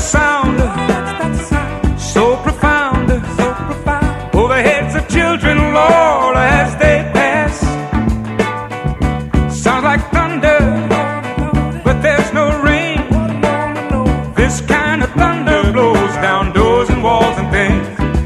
sound, so profound, over the heads of children, Lord, as they pass. Sounds like thunder, but there's no rain. This kind of thunder blows down doors and walls and things.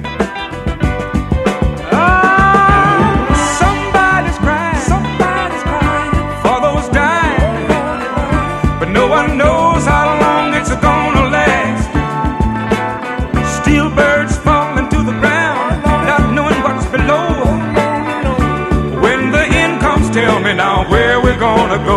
Somebody's crying for those dying, but no one knows how long it's gonna last. Steel birds falling to the ground, not knowing what's below. When the end comes, tell me now where we're gonna go.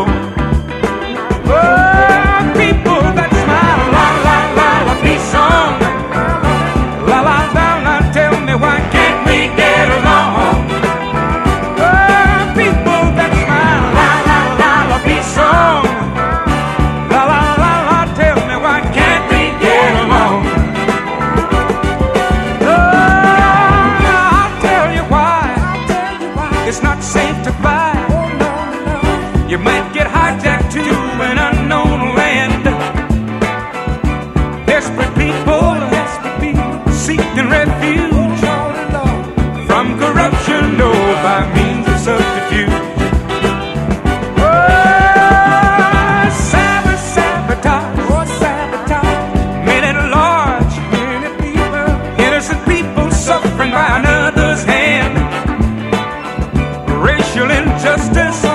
Oh, people that smile, la la la la, peace song, la la la la, tell me why can't we get along? Oh, people that smile, la la la la, peace song, la la la la, tell me why can't we get along? Oh, I'll tell you why. It's not safe to fly. You might get hijacked to an unknown land. Desperate people seeking refuge from corruption, no, by means of subterfuge. Oh, sabotage, men at large, innocent people suffering by another's hand. Racial injustice